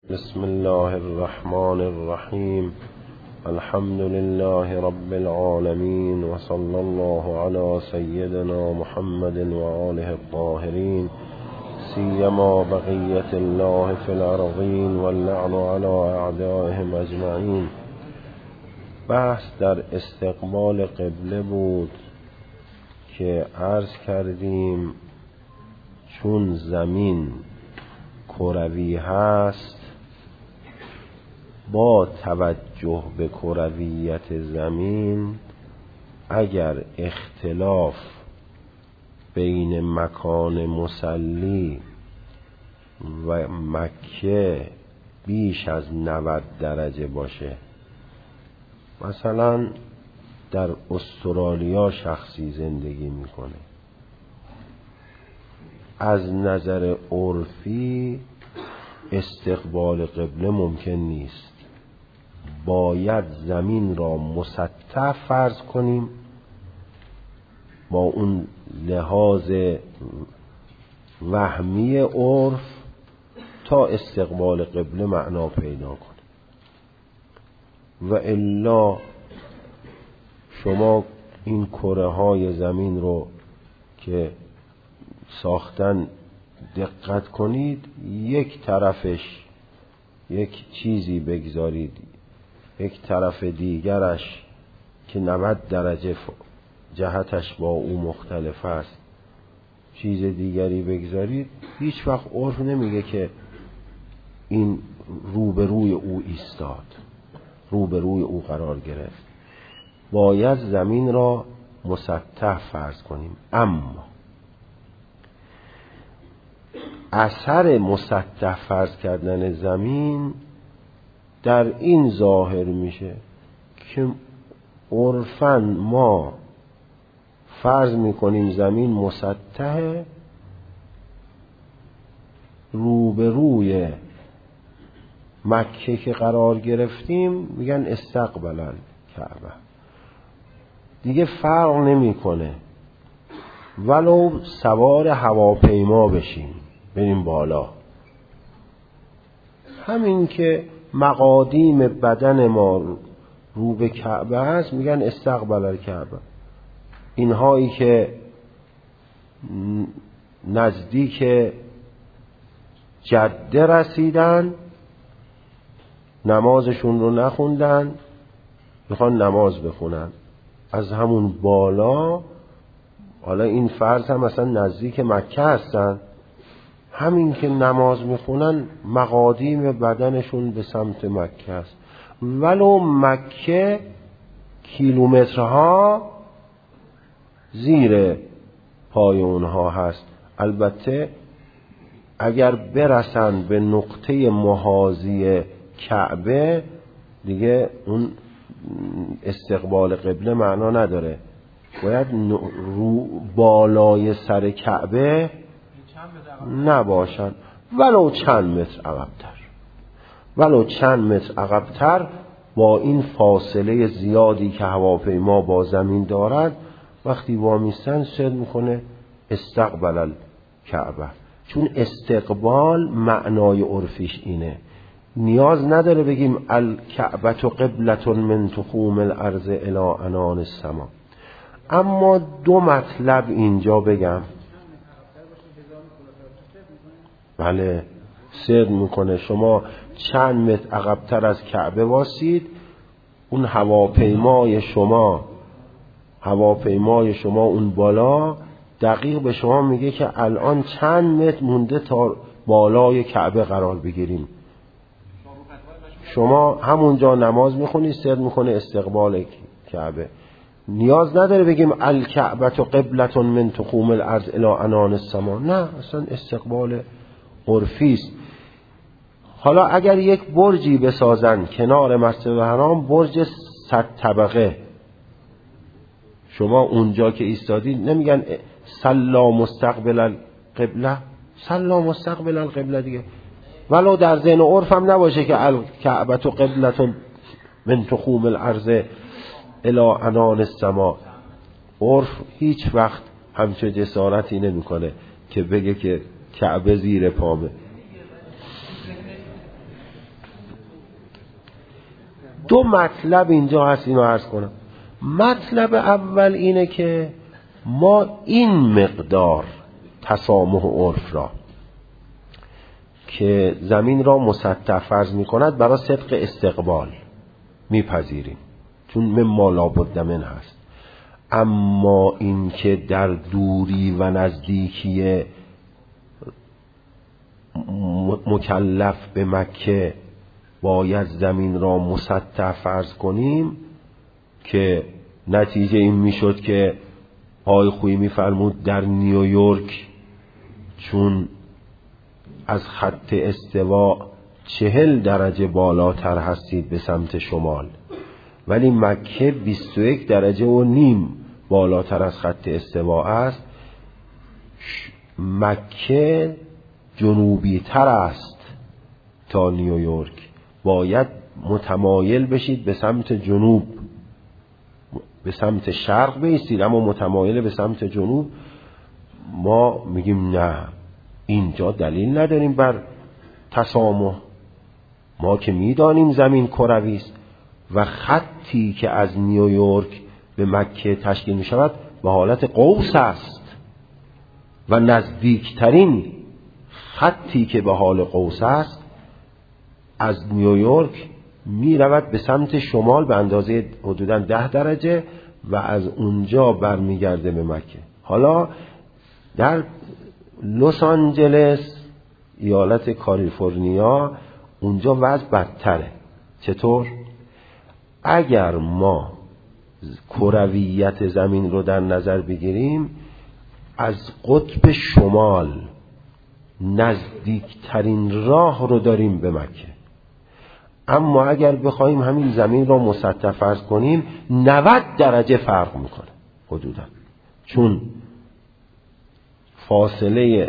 بسم الله الرحمن الرحیم. الحمد لله رب العالمین و صلی الله علی سیدنا محمد و آله الطاهرین سیما بقیت الله فی الارضین واللعن علی اعدائهم اجمعین. بحث در استقبال قبله بود که عرض کردیم چون زمین کروی هست، با توجه به کرویت زمین اگر اختلاف بین مکان مصلی و مکه بیش از 90 درجه باشه، مثلا در استرالیا شخصی زندگی میکنه، از نظر عرفی استقبال قبله ممکن نیست. باید زمین را مسطح فرض کنیم با اون لحاظ وهمی عرف تا استقبال قبله معنا پیدا کنه. و الا شما این کره های زمین رو که ساختن دقت کنید، یک طرفش یک چیزی بگذارید، یک طرف دیگرش که 90 درجه جهتش با او مختلف است چیز دیگری بگذارید، هیچ وقت عرف نمیگه که این روبروی او ایستاد، روبروی او قرار گرفت. باید زمین را مسطح فرض کنیم. اما اثر مسطح فرض کردن زمین در این ظاهر میشه که عرفاً ما فرض میکنیم زمین مسطح، روبروی مکه که قرار گرفتیم میگن استقبل الکعبه. دیگه فرق نمیکنه ولو سوار هواپیما بشیم بریم بالا، همین که مقادیم بدن ما رو به کعبه هست میگن استقبل الکعبه. اینهایی که نزدیک جده رسیدن نمازشون رو نخوندن، میخوان نماز بخونن از همون بالا، حالا این فرض هم مثلا نزدیک مکه هستن، همین که نماز میخونن مقادیم بدنشون به سمت مکه است، ولو مکه کیلومترها زیر پای اونها هست. البته اگر برسن به نقطه محاذی کعبه دیگه اون استقبال قبله معنا نداره، باید رو بالای سر کعبه نباشن، ولو چند متر عقب‌تر، ولو چند متر عقب‌تر. با این فاصله زیادی که هواپیما با زمین دارد وقتی وامیستن صد میکنه استقبل الکعبه، چون استقبال معنای عرفیش اینه. نیاز نداره بگیم الکعبه قبلة من تخوم الارض الی عنان السما. اما دو مطلب اینجا بگم. بله صد میکنه. شما چند متر عقب‌تر از کعبه واسید، اون هواپیمای شما اون بالا دقیق به شما میگه که الان چند متر مونده تا بالای کعبه قرار بگیریم. شما همونجا نماز میخونید، صد میکنه استقبال کعبه. نیاز نداره بگیم الکعبه قبلة من تخوم الارض الی عنان السما، نه، اصلا استقبال عرفی است. حالا اگر یک برجی بسازن کنار مسجد الحرام، برج 100 طبقه، شما اونجا که ایستادید نمیگن صلی مستقبل القبله، صلی مستقبل القبله دیگه، ولو در ذهن عرف هم نباشه که الکعبه قبلة من تخوم الارض الی عنان السما. عرف هیچ وقت همچه جسارتی نمیکنه که بگه که کعبه زیر پامه. دو مطلب اینجا هست، اینو عرض کنم. مطلب اول اینه که ما این مقدار تسامح و عرف را که زمین را مسطح فرض می کند برای صدق استقبال میپذیریم، چون مما لابد من هست. اما این که در دوری و نزدیکی مکلف به مکه باید زمین را مسطح فرض کنیم، که نتیجه این میشد که آقای خویی میفرمود در نیویورک چون از خط استوا 40 درجه بالاتر هستید به سمت شمال، ولی مکه 21 درجه و نیم بالاتر از خط استوا است، مکه جنوبی تر است تا نیویورک، باید متمایل بشید به سمت جنوب، به سمت شرق بایستید اما متمایل به سمت جنوب. ما میگیم نه، اینجا دلیل نداریم بر تسامح، ما که میدانیم زمین کروی است و خطی که از نیویورک به مکه تشکیل می شود به حالت قوس است و نزدیکترین خطی که به حال قوس است از نیویورک می رود به سمت شمال به اندازه حدوداً 10 درجه و از اونجا برمیگرده به مکه. حالا در لس آنجلس ایالت کالیفرنیا اونجا وضع بدتره. چطور؟ اگر ما کرویت زمین رو در نظر بگیریم، از قطب شمال نزدیکترین راه رو داریم به مکه، اما اگر بخوایم همین زمین رو مسطح فرض کنیم 90 درجه فرق میکنه حدودا، چون فاصله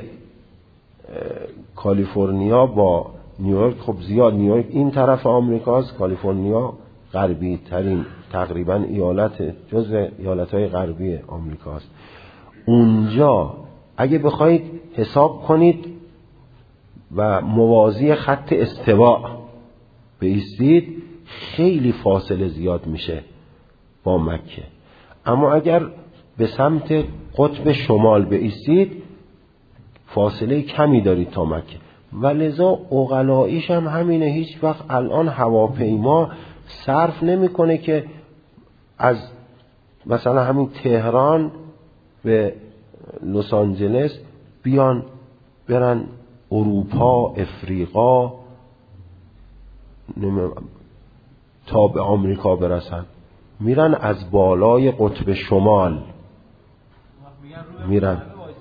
کالیفرنیا با نیویورک خب زیاد، نیویورک این طرف آمریکاست، کالیفرنیا غربی ترین تقریبا ایالت جزء ایالت‌های غربی آمریکاست. اونجا اگه بخواید حساب کنید و موازی خط استوا بایستید خیلی فاصله زیاد میشه با مکه، اما اگر به سمت قطب شمال بایستید فاصله کمی دارید تا مکه. و لذا عقلاییش هم همینه، هیچ وقت الان هواپیما صرف نمیکنه که از مثلا همین تهران به لس آنجلس بیان برن اروپا، افریقا، تا به آمریکا برسن، میرن از بالای قطب شمال میرن.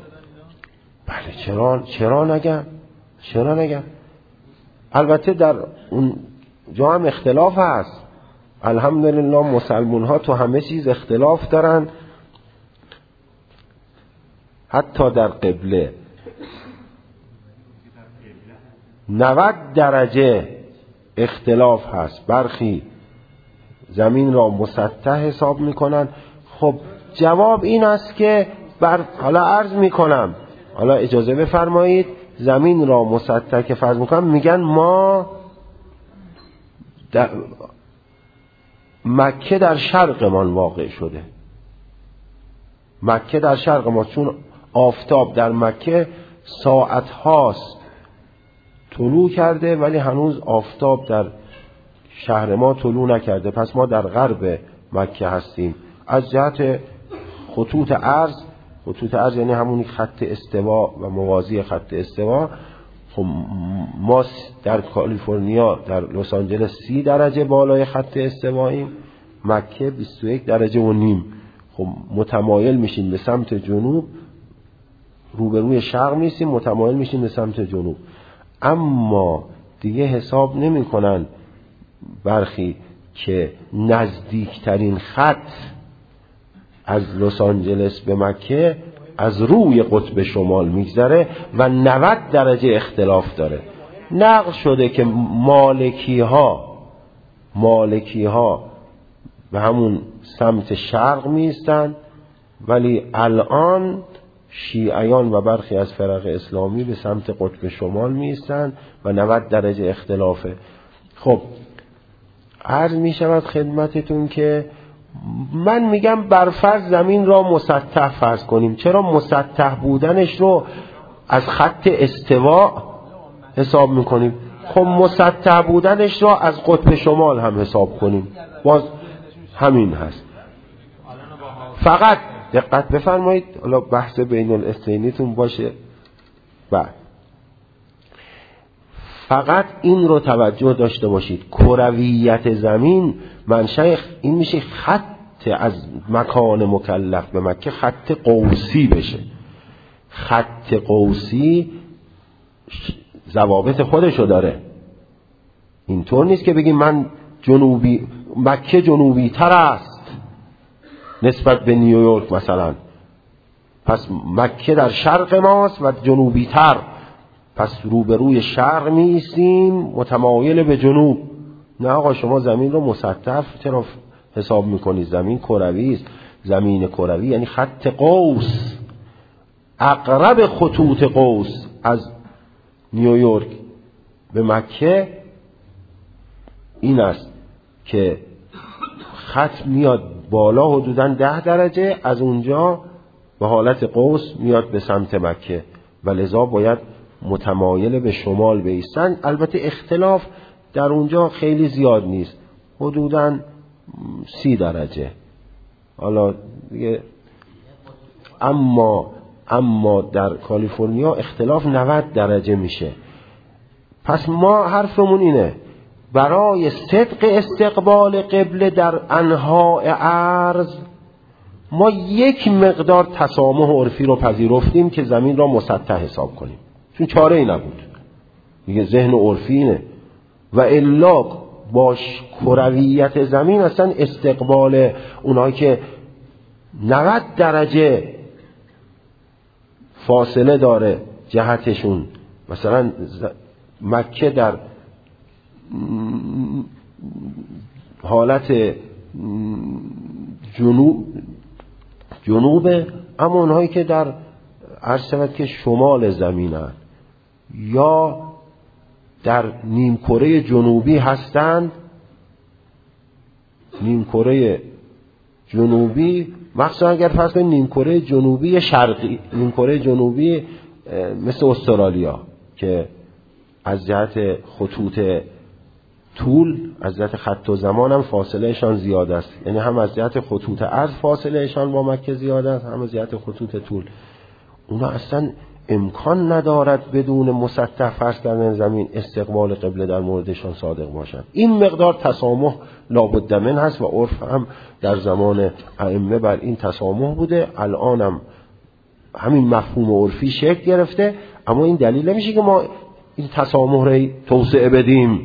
بله چرا نگم. البته در اون جا هم اختلاف هست، الحمدلله مسلمون ها تو همه چیز اختلاف دارن، حتی در قبله 90 درجه اختلاف هست. برخی زمین را مسطح حساب میکنن. خب جواب این است که حالا عرض میکنم، حالا اجازه بفرمایید، زمین را مسطح که فرض میکنم میگن ما مکه در شرقمان واقع شده، مکه در شرق ما، چون آفتاب در مکه ساعت هاست طلوع کرده ولی هنوز آفتاب در شهر ما طلوع نکرده، پس ما در غرب مکه هستیم. از جهت خطوط عرض یعنی همون خط استوا و موازی خط استوا، خب ما در کالیفرنیا در لس آنجلس 30 درجه بالای خط استواییم، مکه 21 درجه و نیم. خب متمایل میشیم به سمت جنوب، روبروی شرق نیستیم، متمایل میشیم به سمت جنوب. اما دیگه حساب نمی کنن برخی که نزدیکترین خط از لس آنجلس به مکه از روی قطب شمال میگذره و 90 درجه اختلاف داره. نقل شده که مالکی ها به همون سمت شرق میستن، ولی الان شیعیان و برخی از فرق اسلامی به سمت قطب شمال میستن و 90 درجه اختلافه. خب عرض می شود خدمتتون که من میگم برفرض زمین را مسطح فرض کنیم. چرا مسطح بودنش رو از خط استوا حساب میکنیم؟ خب مسطح بودنش را از قطب شمال هم حساب کنیم، باز همین هست. فقط دقت بفرمایید، حالا بحث بین الاثنینیتون باشه. بعد فقط این رو توجه داشته باشید، کرویت زمین منشأ این میشه خط از مکان مکلف به مکه خط قوسی بشه. خط قوسی ضوابط خودشو داره، اینطور نیست که بگیم من مکه جنوبی تر است نسبت به نیویورک مثلا، پس مکه در شرق ماست و جنوبی تر، پس روبروی شرق می ایستیم متمایل به جنوب. نه آقا، شما زمین رو مسطح چرا حساب میکنید؟ زمین کروی است. زمین کروی یعنی خط قوس، اقرب خطوط قوس از نیویورک به مکه این است که خط میاد بالا حدوداً 10 درجه، از اونجا به حالت قوس میاد به سمت مکه و لذا باید متمایل به شمال بایستن. البته اختلاف در اونجا خیلی زیاد نیست، حدوداً 30 درجه. حالا دیگه اما در کالیفرنیا اختلاف 90 درجه میشه. پس ما حرفمون اینه، برای صدق استقبال قبله در انحاء ارض ما یک مقدار تسامح عرفی رو پذیرفتیم که زمین را مسطح حساب کنیم، چون چاره ای نبود دیگه، ذهن عرفی اینه. و الا باش کرویت زمین اصلا استقبال اونایی که 90 درجه فاصله داره جهتشون، مثلا مکه در حالت جنوبه، اما اونهایی که در عرض شود که شمال زمینن یا در نیمکره جنوبی هستند، نیمکره جنوبی مخصوصا اگر فرض کنید نیمکره جنوبی شرقی، نیمکره جنوبی مثل استرالیا که از جهت خطوط طول، از جهت خط و زمان هم فاصله شان زیاد است، یعنی هم از جهت خطوط عرض فاصله شان با مکه زیاد است، هم از جهت خطوط طول. اونا اصلا امکان ندارد بدون مسطح فرض کردن زمین استقبال قبله در موردشان صادق باشند. این مقدار تسامح لابد من هست و عرف هم در زمان ائمه بر این تسامح بوده، الان هم همین مفهوم عرفی شکل گرفته. اما این دلیل نمیشه که ما این تسامح رو توسعه بدیم،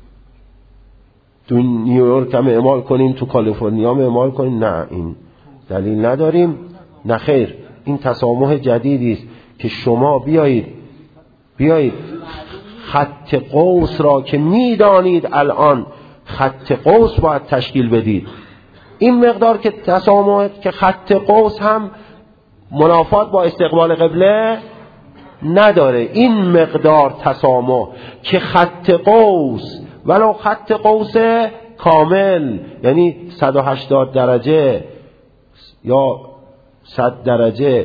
تو نیویورک هم اعمال کنیم، تو کالیفرنیا هم اعمال کنیم. نه، این دلیل نداریم. نه خیر، این تسامح جدیدی است که شما بیایید خط قوس را که میدانید الان خط قوس باید تشکیل بدید، این مقدار که تسامح که خط قوس هم منافات با استقبال قبله نداره، این مقدار تسامح که خط قوس ولو خط قوس کامل یعنی 180 درجه یا 100 درجه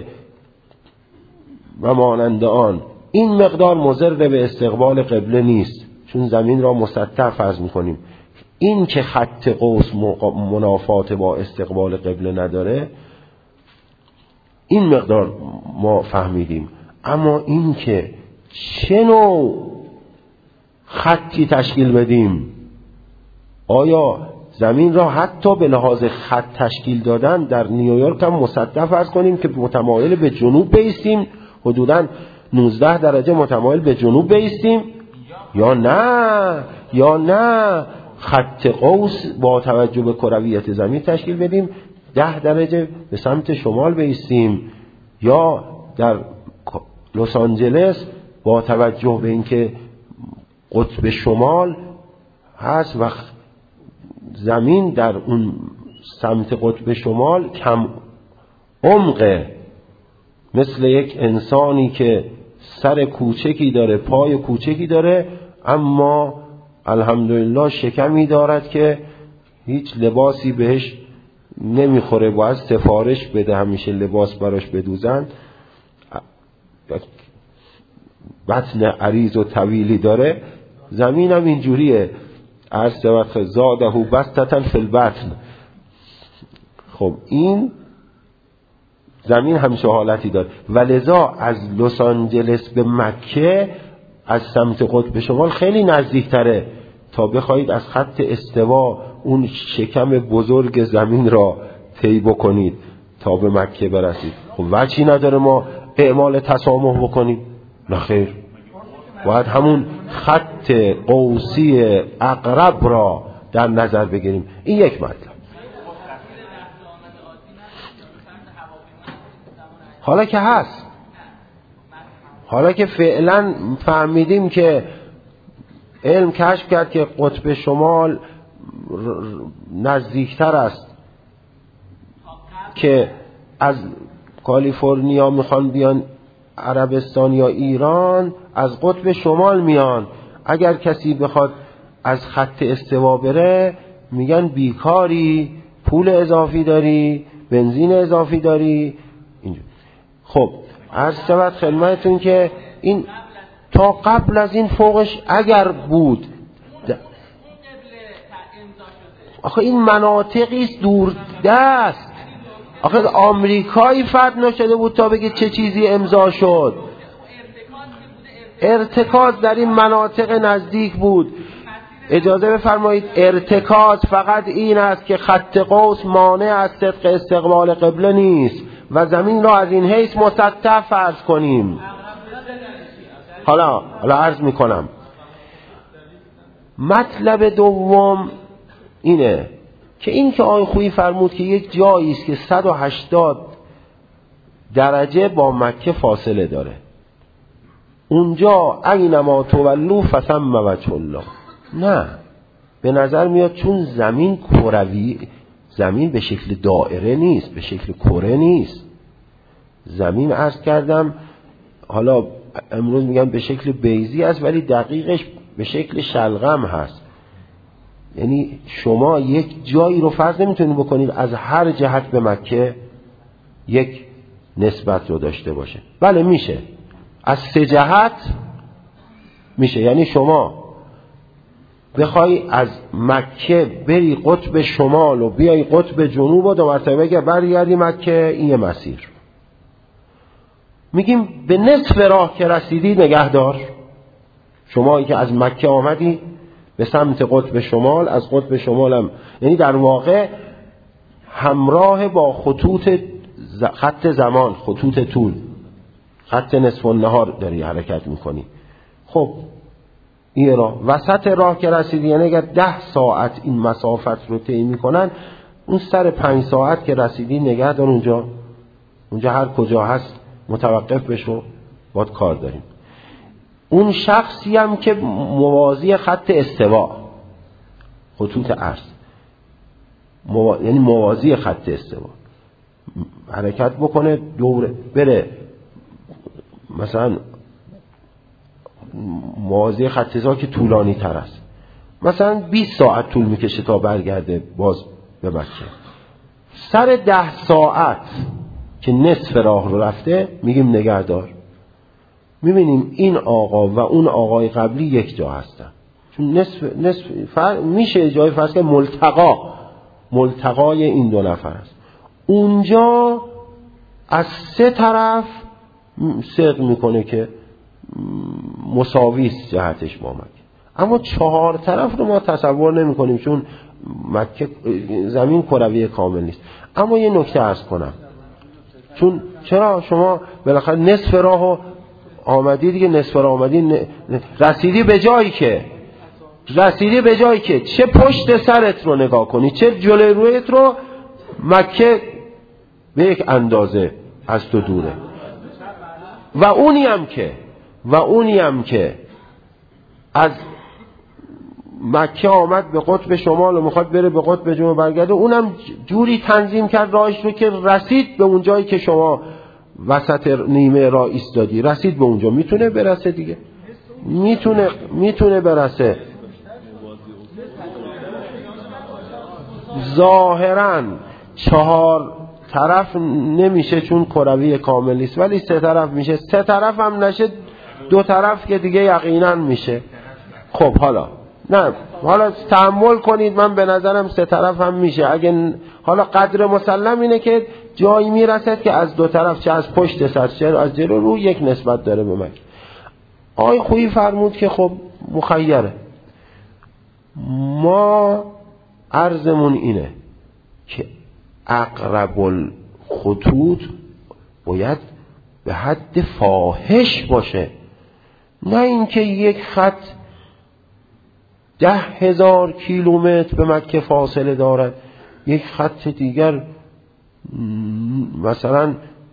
و مانند آن، این مقدار مضر به استقبال قبله نیست، چون زمین را مسطح فرض میکنیم. این که خط قوس منافات با استقبال قبله نداره، این مقدار ما فهمیدیم. اما این که چه نوع خطی تشکیل بدیم، آیا زمین را حتی به لحاظ خط تشکیل دادن در نیویورک هم مسطح فرض کنیم که متمایل به جنوب بایستیم، حدوداً 19 درجه متمایل به جنوب بایستیم، یا نه خط قوس با توجه به کرویت زمین تشکیل بدیم 10 درجه به سمت شمال بایستیم، یا در لس آنجلس با توجه به اینکه قطب شمال هست و زمین در اون سمت قطب شمال کم عمقه، مثل یک انسانی که سر کوچکی داره، پای کوچکی داره، اما الحمدلله شکمی دارد که هیچ لباسی بهش نمیخوره، باید سفارش بده همیشه لباس براش بدوزن، بطن عریض و طویلی داره. زمین هم اینجوریه، عرض وقت زاده بستتن فی البطن. خب این زمین همیشه حالتی داره، ولذا از لس آنجلس به مکه از سمت قطب شمال خیلی نزدیکتره تا بخواید از خط استوا اون شکم بزرگ زمین را طی بکنید تا به مکه برسید. خب وجهی نداره ما اعمال تسامح بکنیم؟ نه خیر، باید همون خط قوسی اقرب را در نظر بگیریم. این یک مطلب. حالا که هست، حالا که فعلا فهمیدیم که علم کشف کرد که قطب شمال نزدیکتر است، که از کالیفرنیا میخوان بیان عربستان یا ایران، از قطب شمال میان. اگر کسی بخواد از خط استوا بره میگن بیکاری، پول اضافی داری، بنزین اضافی داری. اینجا خب عرض شود خدمتتون که این تا قبل از این فوقش اگر بود، آخه این مناطقی است دور دست، آخه آمریکایی فتح نشده بود تا بگید چه چیزی امضا شد. ارتکاز در این مناطق نزدیک بود. اجازه بفرمایید، ارتکاز فقط این است که خط قوس مانع از صدق استقبال قبله نیست و زمین را از این حیث مسطح فرض کنیم. حالا عرض میکنم مطلب دوم اینه که این که آقای خویی فرمود که یک جایی است که 180 درجه با مکه فاصله داره، اونجا اینما تولوا فثم وجه الله. نه، به نظر میاد چون زمین کروی، زمین به شکل دائره نیست، به شکل کره نیست. زمین عرض کردم حالا امروز میگم به شکل بیضی است، ولی دقیقش به شکل شلغم هست. یعنی شما یک جایی رو فرض نمیتونید بکنید از هر جهت به مکه یک نسبت رو داشته باشه. بله میشه، از 3 جهت میشه. یعنی شما بخوای از مکه بری قطب شمال و بیای قطب جنوب و 2 مرتبه اگه برگردی مکه، این یه مسیر. میگیم به نصف راه که رسیدی نگهدار. شمایی که از مکه آمدی به سمت قطب شمال، از قطب شمال هم یعنی در واقع همراه با خطوط خط زمان، خطوط طول، خط نصف النهار داری حرکت میکنی. خب این راه وسط راه که رسیدی، یعنی اگر 10 ساعت این مسافت رو طی میکنن، اون سر 5 ساعت که رسیدی نگهدار اونجا هر کجا هست متوقف بشو، باید کار داریم. اون شخصی هم که موازی خط استوا، خطوط عرض، یعنی موازی خط استوا حرکت بکنه، دوره بره، مثلا موازی خط استوا که طولانی تر است، مثلا 20 ساعت طول میکشه تا برگرده باز به مکه. سر 10 ساعت که نصف راه رو رفته میگیم نگهدار. میبینیم این آقا و اون آقای قبلی یک جا هستن، چون نصف میشه جای فرض که ملتقای این 2 نفر است. اونجا از 3 طرف صدق میکنه که مساوی است جهتش با مکه، اما 4 طرف رو ما تصور نمی کنیم چون مکه زمین کروی کامل نیست. اما یه نکته عرض کنم، چون چرا شما بالاخره نصف راهو آمدی دیگه، نصف راه آمدی، رسیدی به جایی که چه پشت سرت رو نگاه کنی چه جلوی رویت رو، مکه به یک اندازه از تو دوره. و اونی هم که از مکه آمد به قطب شمال و میخواد بره به قطب جنوب برگرده، اونم جوری تنظیم کرد راهش رو که رسید به اون جایی که شما وسط نیمه راه ایستادی، رسید به اونجا. میتونه برسه دیگه، میتونه برسه. ظاهراً 4 طرف نمیشه چون کروی کامل نیست، ولی 3 طرف میشه. 3 طرف هم نشه 2 طرف که دیگه یقینا میشه. خب حالا تحمل کنید، من به نظرم 3 طرف هم میشه. اگه حالا قدر مسلم اینه که جایی میرسد که از 2 طرف، چه از پشت سر چه از جلو رو، یک نسبت داره به مکه. آقای خویی فرمود که خب مخیره. ما عرضمون اینه که اقرب الخطوط باید به حد فاحش باشه، نه اینکه یک خط 10,000 کیلومتر به مکه فاصله دارد، یک خط دیگر مثلا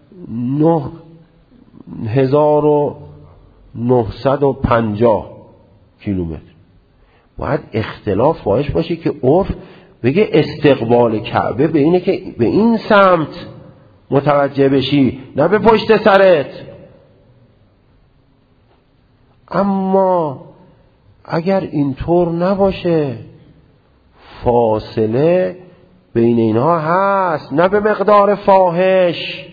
9,950 کیلومتر. باید اختلاف فاحش باشه که عرف بگه استقبال کعبه به اینه که به این سمت متوجه بشی، نه به پشت سرت. اما اگر اینطور نباشه، فاصله بین اینها هست، نه به مقدار فاحش،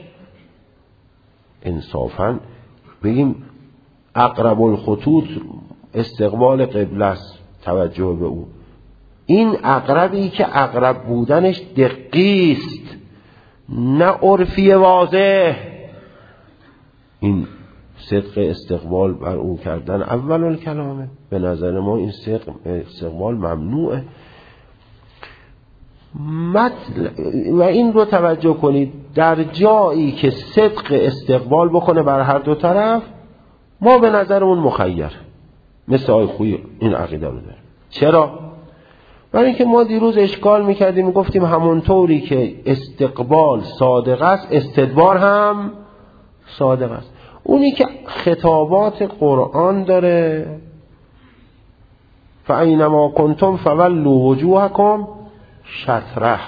انصافاً بگیم اقرب الخطوط استقبال قبله است، توجه به او. این اقربی که اقرب بودنش دقیق است، نه عرفی واضح. این صدق استقبال بر او کردن اول الکلامه. به نظر ما این صدق استقبال ممنوعه. و این رو توجه کنید، در جایی که صدق استقبال بکنه بر هر 2 طرف، ما به نظرمون مخیر. مثل آقای خویی این عقیده رو داره. چرا؟ برای اینکه ما دیروز اشکال میکردیم و گفتیم همونطوری که استقبال صادق است، استدبار هم صادق است. اونی که خطابات قرآن داره، فاینما کنتم فولوا وجوهکم شطره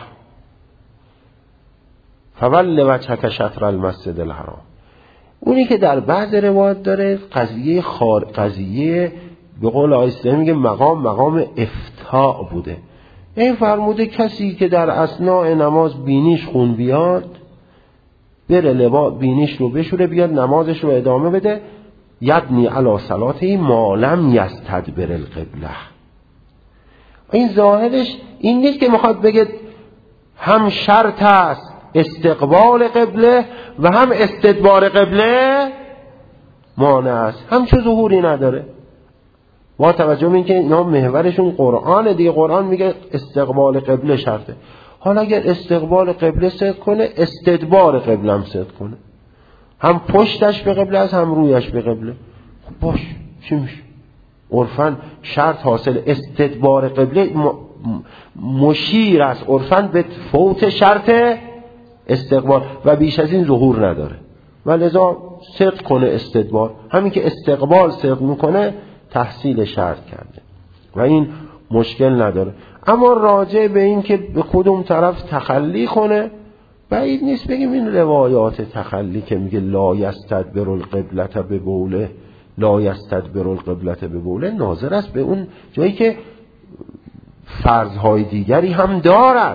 فول وجهک شطر المسجد الحرام. اونی که در بعض روایات داره قضیه به قول آیسته میگه مقام افتاء بوده. این فرموده کسی که در اثناء نماز بینیش خون بیاد، بره بینیش رو بشوره، بیاد نمازش رو ادامه بده، یبنی علی صلاته ما لم یستدبر القبله. این ظاهرش این نیست که میخواد بگه هم شرط است استقبال قبله و هم استدبار قبله مانع است، هم چه ظهوری نداره. با توجه به اینکه اینا محورشون قرآن دیگه، قرآن میگه استقبال قبله شرطه. حالا اگر استقبال قبله صدق کنه، استدبار قبله هم صدق کنه، هم پشتش به قبله است هم رویش به قبله، خب باش چی میشه؟ عرفاً شرط حاصل. استدبار قبله مشیر است عرفاً به فوت شرط استقبال و بیش از این ظهور نداره، و لذا صدق کنه استدبار. همین که استقبال صدق میکنه تحصیل شرط کرده و این مشکل نداره. اما راجع به این که به کدوم طرف تخلی کنه، بعید نیست بگیم این روایات تخلی که میگه لا یستدبر القبلة ببوله، لا یستدبر القبلة ببوله، ناظر است به اون جایی که فرضهای دیگری هم دارد.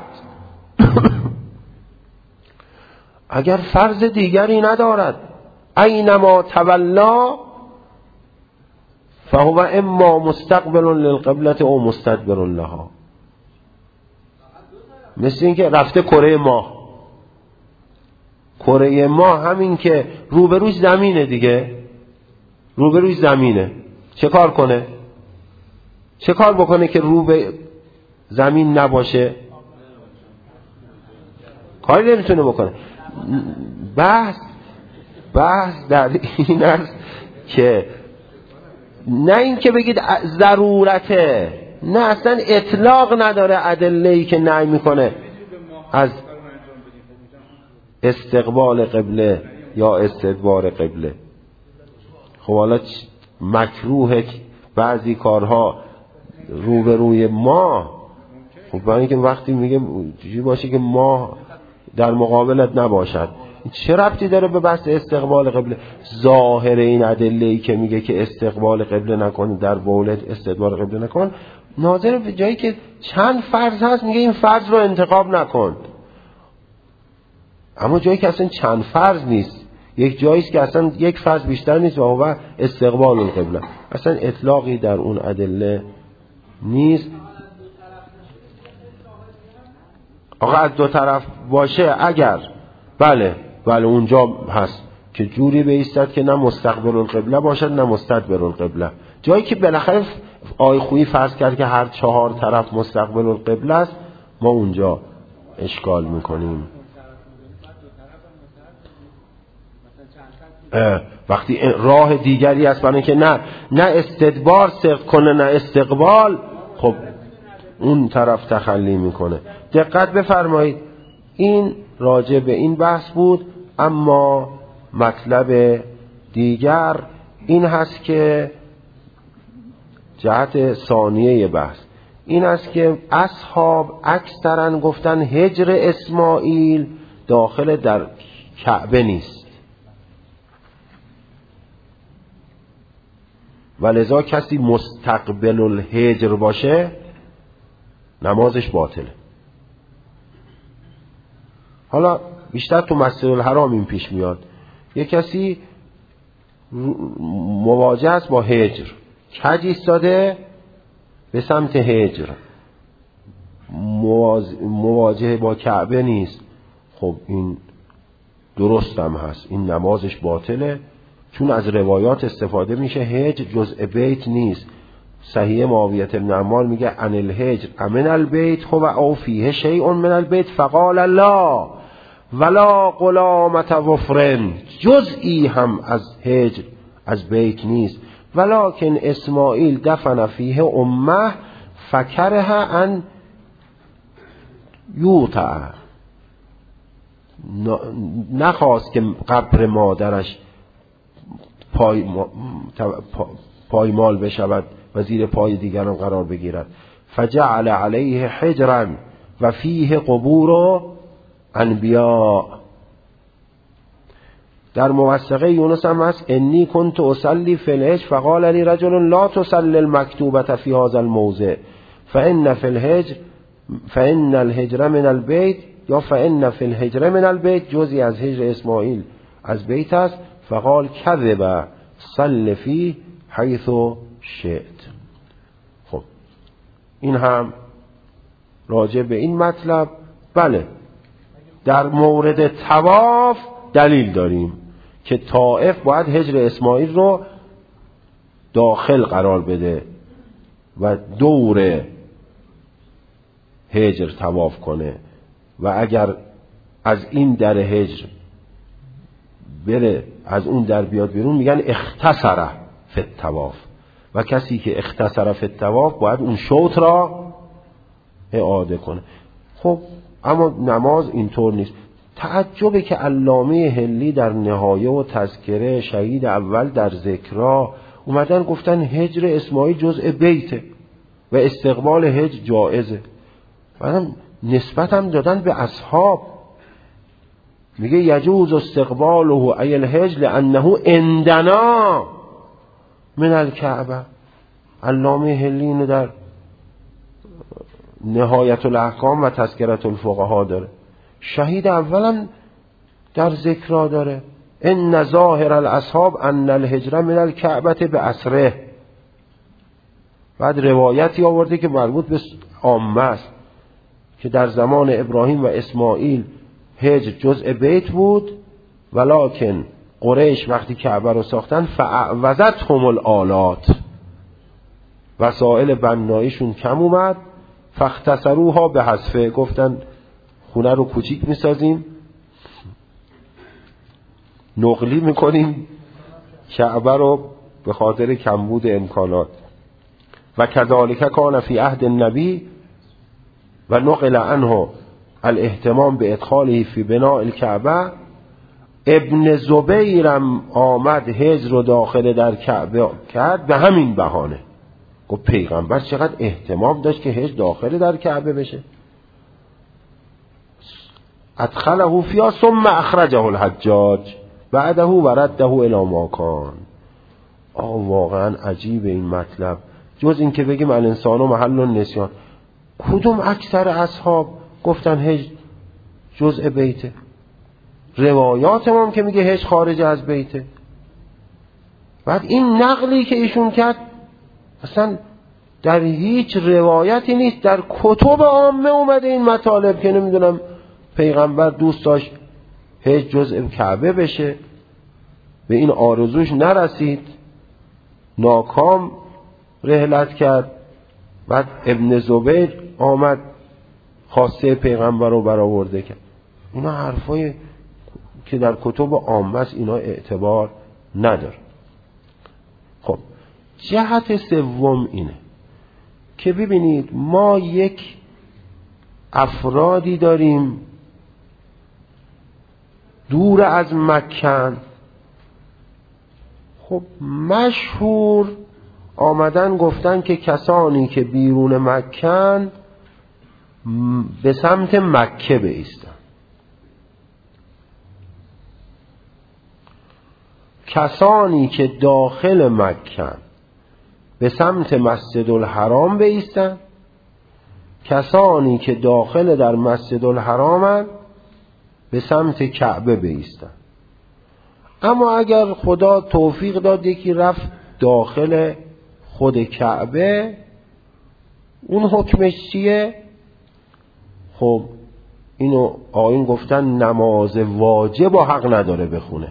اگر فرض دیگری ندارد، اینما تولا فهو اما مستقبل للقبلة او مستدبر لها. مثل این که رفته کره ماه همین که روبروش زمینه دیگه، روبروش زمینه، چه کار کنه؟ چه کار بکنه که رو به زمین نباشه؟ کاری نمیتونه بکنه. بحث در این است که نه این که بگید ضرورته، نه اصلا اطلاق نداره ادله‌ای که نهی میکنه از استقبال قبله یا استدبار قبله. خب حالا مکروه بعضی کارها روبروی ما، خب برای اینکه وقتی میگه چیزی باشه که ما در مقابلت نباشد، چه ربطی داره به بحث استقبال قبله؟ ظاهر این ادله‌ای که میگه که استقبال قبله نکن، در بولت استدبار قبله نکن، ناظر به جایی که چند فرض هست میگه این فرض رو انتخاب نکن. اما جایی که اصلا چند فرض نیست، یک جایی است که اصلا یک فرض بیشتر نیست و هو استقبال القبله، اصلا اطلاقی در اون ادله نیست. آقا از دو طرف باشه اگر بله اونجا هست که جوری بایستد که نه مستقبل القبله باشد نه مستدبر القبله. جایی که بالاخره آی خویی فرض کرد که هر 4 طرف مستقبل القبله است، ما اونجا اشکال میکنیم. وقتی راه دیگری است برای که نه استدبار صدق کنه نه استقبال، خب اون طرف تخلی میکنه. دقت بفرمایید، این راجع به این بحث بود. اما مطلب دیگر این هست که جهت ثانیه بحث این است که اصحاب اکثرا گفتن هجر اسماعیل داخل در کعبه نیست و لذا کسی مستقبل الهجر باشه نمازش باطله. حالا بیشتر تو مسجد الحرام این پیش میاد، یک کسی مواجه است با هجر، کج ایستاده به سمت هجر، مواجه با کعبه نیست، خب این درست هم هست، این نمازش باطله، چون از روایات استفاده میشه هجر جزء بیت نیست. صحیح معاویه بن عمار میگه ان الهجر امن البیت هو او فیه شیء من البیت فقال الله ولا غلامة وفرن، جزئی هم از هجر از بیت نیست. ولکن اسماعیل دفن فیه امه فکره ان یوطع، نخواست که قبر مادرش پایمال بشود و زیر پای دیگران قرار بگیرد. فجعل علیه حجرا و فیه قبور انبیاء. در موثقه یونس هم هست انی کنت اصلی فی الحجر فقال لی رجل لا تصلی المکتوبة فی هذا الموضع فان فی الحجر فان الحجر من البیت یا فان فی الحجر من البیت، جزئی از هجر اسماعیل از بیت است. فقال کذب صل فی حیث شئت. خب این هم راجع به این مطلب بله در مورد طواف دلیل داریم که طائف باید هجر اسماعیل رو داخل قرار بده و دور هجر طواف کنه و اگر از این در هجر بره از اون در بیاد بیرون میگن اختصره فی الطواف، و کسی که اختصره فی الطواف باید اون شوط را اعاده کنه. خب اما نماز اینطور نیست. تعجبه که علامه هلی در نهایه و تذکره شهید اول در ذکرها اومدن گفتن هجر اسماعیل جزء بیته و استقبال هجر جائزه، بعدم نسبت هم دادن به اصحاب، میگه یجوز استقباله ای الهجر لانه عندنا من الکعبه. علامه هلی اینو در نهایت الاحکام و تذکرة الفقها داره، شهید اولم در ذکرها داره ان ظاهر الاصحاب ان الهجر من الکعبه بأسره. بعد روایتی آورده که مربوط به عامه است که در زمان ابراهیم و اسماعیل هجر جزء بیت بود، ولکن قریش وقتی کعبه رو ساختن فاعوزتهم الآلات، وسایل بناییشون کم اومد، فاختصروها به حذفه، گفتن خونه رو کوچیک میسازیم نقلی میکنیم کعبه رو به خاطر کمبود امکانات. و کذالک کان فی عهد النبی و نقل عنه الاهتمام به ادخاله فی بناء الکعبه. ابن زبیرم آمد هجر رو داخل در کعبه کرد به همین بهانه، گفت پیغمبر چقدر اهتمام داشت که هجر داخل در کعبه بشه. ادخله فیها ثم اخرجه الحجاج بعده ورده الی ما کان. واقعا عجیب این مطلب جز این که بگیم الانسان و محل النسیان. کدوم اکثر اصحاب گفتن حج جزء بیته؟ روایات ما هم که میگه حج خارج از بیته. بعد این نقلی که ایشون کرد اصلا در هیچ روایتی نیست، در کتب عامه اومده این مطالب که نمیدونم پیغمبر دوست داشت حج جزء کعبه بشه، به این آرزوش نرسید، ناکام رحلت کرد. بعد ابن زبیر آمد خواسته پیغمبر رو برآورده کرد. اینا حرفای که در کتب عامه است، اینا اعتبار نداره. خب جهت سوم اینه که ببینید ما یک افرادی داریم دور از مکه. خب مشهور آمدن گفتن که کسانی که بیرون مکه به سمت مکه بایستن، کسانی که داخل مکه به سمت مسجد الحرام بایستن، کسانی که داخل در مسجد الحرام به سمت کعبه بایستن. اما اگر خدا توفیق داد یکی رفت داخل خود کعبه، اون حکمش چیه؟ خب اینو آیین گفتن نماز واجب و حق نداره بخونه.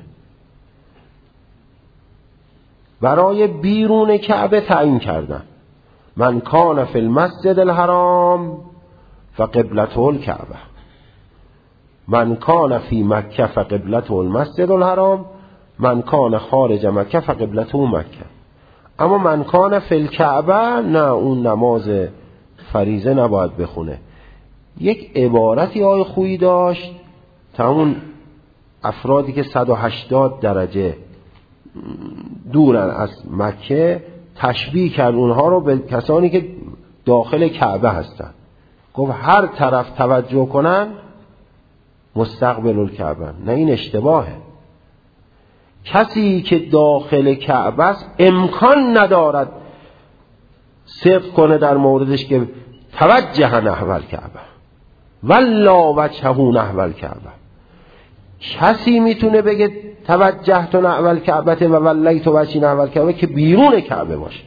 برای بیرون کعبه تعیین کردن من کان فی المسجد الحرام فقبلته الکعبه، من کان فی مکه فقبلته المسجد الحرام، من کان خارج مکه فقبلته مکه. اما من کان فی الکعبه نه، اون نماز فریضه نباید بخونه. یک عبارتی آقای خویی داشت تا اون افرادی که 180 درجه دورن از مکه تشبیه کرد اونها رو به کسانی که داخل کعبه هستن. گفت هر طرف توجه کنن مستقبل الکعبه. نه، این اشتباهه. کسی که داخل کعبه است امکان ندارد صدق کنه در موردش که توجه نحو الکعبه والله وجهه نحو الکعبه. کسی میتونه بگه توجهت نحو الکعبه و ولیت وجهی نحو الکعبه که بیرون کعبه باشه،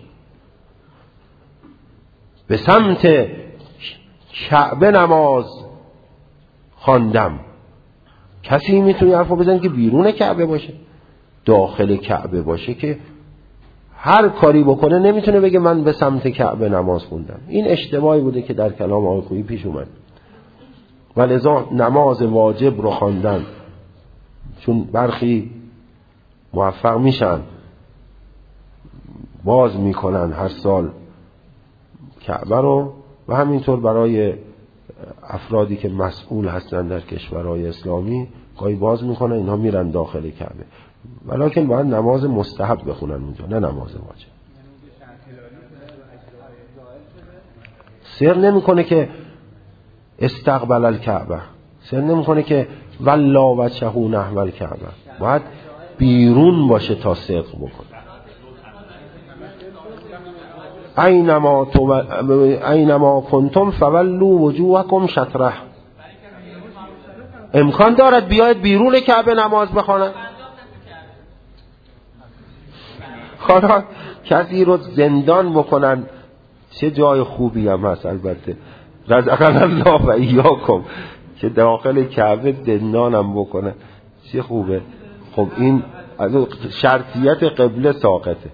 به سمت کعبه نماز خواندم. کسی میتونه حرفو بزنه که بیرون کعبه باشه، داخل کعبه باشه که هر کاری بکنه نمیتونه بگه من به سمت کعبه نماز خوندم. این اشتباهی بوده که در کلام آقای خویی پیش اومد. ولذا نماز واجب رو خواندن، چون برخی موفق میشن باز میکنن هر سال کعبه رو، و همینطور برای افرادی که مسئول هستن در کشورهای اسلامی گاهی باز میکنن، اینها میرن داخل کعبه، ولیکن باید نماز مستحب بخونن اونجا، نه نماز واجب. سر نمیکنه که استقبل الکعبه، سر نمیکنه که والله وجهه نحو الکعبه، باید بیرون باشه تا صدق بکنه. اینما کنتم فولوا وجوهکم شطره. امکان دارد بیاید بیرون کعبه نماز بخوانند. خدا کسی رو زندان بکنن، چه جای خوبی هم هست البته، رزقنا الله و ایاکم، که داخل کعبه زندانم بکنن، چه خوبه. خب این شرطیت قبله ساقطه.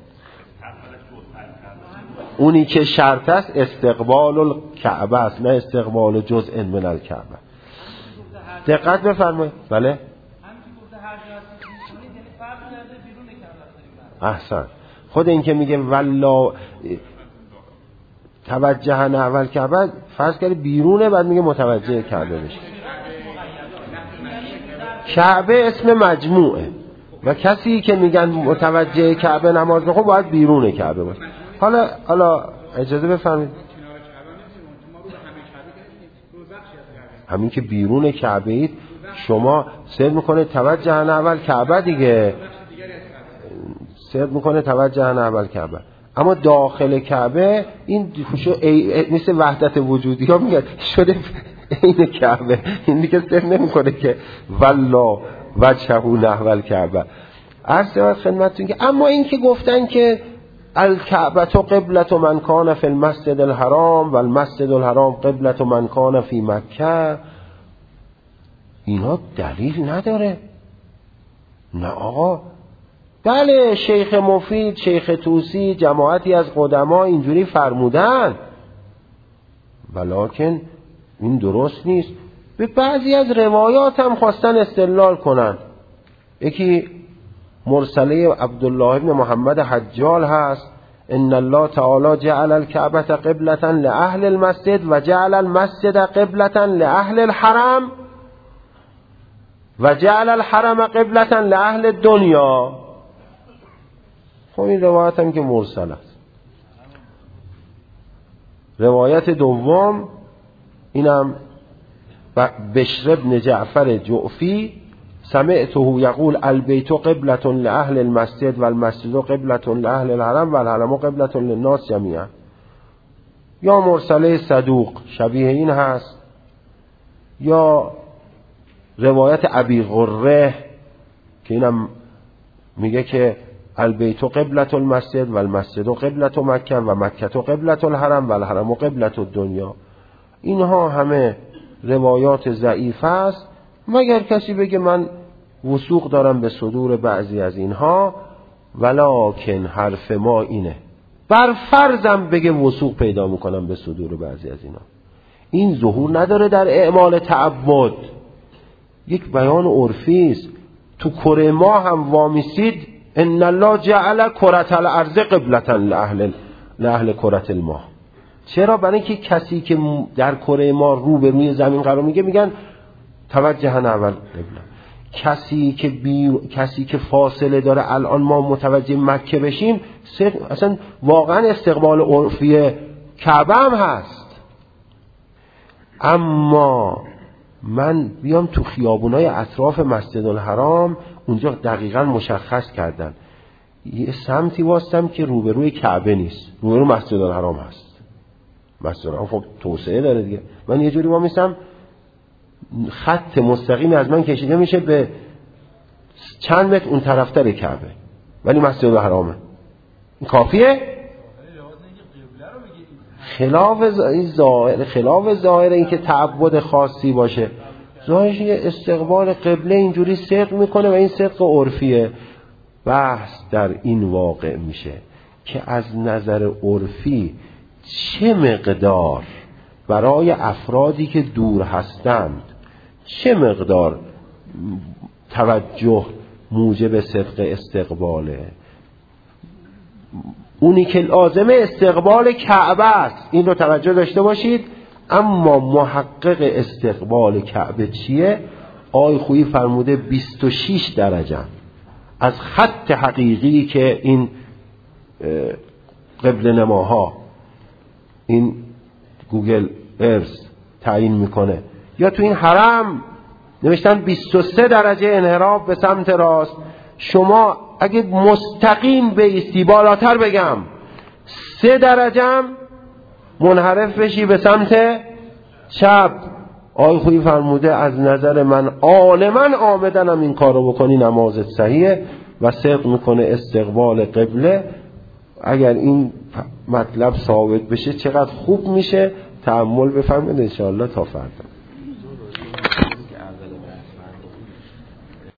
اونی که شرط است استقبال الکعبه است، نه استقبال جزء من الکعبه. دقت بفرمایید. بله احسن. خود این که میگه والله توجه نحو الکعبه، فرض کنید بیرونه، بعد میگه متوجه کعبه بشه. کعبه اسم مجموعه و کسی که میگن متوجه کعبه نماز بخون باید بیرون کعبه باشه. حالا اجازه بفرمایید، همین که بیرون کعبه اید شما سر میکنه توجه نحو الکعبه دیگه، سر میکنه توجه نحو الکعبه. اما داخل کعبه این مثل وحدت وجودی ها میگن شده این کعبه، این دیگه صرف نمیکنه که والله وجهه نحو الکعبه. عرض شود خدمتتون که اما این که گفتن که الکعبه قبلة من کان فی المسجد الحرام و المسجد الحرام قبلة من کان فی مکه، اینا دلیل نداره. نه آقا، بله شیخ مفید، شیخ طوسی، جماعتی از قدما اینجوری فرمودن، ولکن این درست نیست. به بعضی از روایات هم خواستن استدلال کنن. یکی مرسله عبدالله ابن محمد حجال هست، ان الله تعالی جعل الکعبة قبلة لأهل المسجد و جعل المسجد قبلة لأهل الحرم و جعل الحرم قبلة لأهل الدنیا. خب این روایت هم که مرسل است. روایت دوم اینم بشر بن جعفر جعفی سمعته یقول البیت قبلة لأهل المسجد و المسجد قبلة لأهل الحرم و الحرم قبلة للناس جمیعا. یا مرسله صدوق شبیه این هست، یا روایت ابی غره که اینم میگه که البیت قبلة المسجد و المسجد قبلة مکه و مکه قبلة الحرم و الحرم قبلة الدنیا. اینها همه روایات ضعیف است، مگر کسی بگه من وثوق دارم به صدور بعضی از اینها، ولکن حرف ما اینه، بر فرضم بگه وثوق پیدا میکنم به صدور بعضی از اینها، این ظهور نداره در اعمال تعبد، یک بیان عرفی است. تو کره ما هم وامیسید ان الله جعل کره الارض قبلة لأهل کره الماء. چرا؟ برای اینکه کسی که در کره ما رو به روی زمین قرار میگن توجه نحو قبله. کسی که فاصله داره الان ما متوجه مکه بشیم، اصلا واقعا استقبال عرفی کعبه هم هست. اما من بیام تو خیابونای اطراف مسجد الحرام، اونجا دقیقاً مشخص کردن یه سمتی واسطم که روبروی کعبه نیست، روبرو مسجد الحرام هست. مسجد الحرام خب توسعه داره دیگه، من یه جوری وامیستم خط مستقیمی از من کشیده میشه به چند متر اون طرفتر کعبه، ولی مسجد الحرامه. این کافیه؟ خلاف ظاهر این که تعبد خاصی باشه، ظاهرش یه استقبال قبله اینجوری صدق میکنه و این صدق عرفیه. بحث در این واقع میشه که از نظر عرفی چه مقدار برای افرادی که دور هستند، چه مقدار توجه موجب صدق استقباله. اونی که لازمه استقبال کعبه است، این رو توجه داشته باشید. اما محقق استقبال کعبه چیه؟ آقای خویی فرموده 26 درجه از خط حقیقی که این قبل نماها، این گوگل ارث تعیین میکنه. یا تو این حرم نوشتن 23 درجه انحراف به سمت راست. شما اگه مستقیم بایستی، بالاتر بگم 3 درجه منحرف بشی به سمت چپ، آقای خویی فرموده از نظر من عالما آمدنم این کارو بکنی نمازت صحیحه و صدق میکنه استقبال قبله. اگر این مطلب ثابت بشه چقدر خوب میشه. تأمل بفرمایید انشاءالله تا فردا.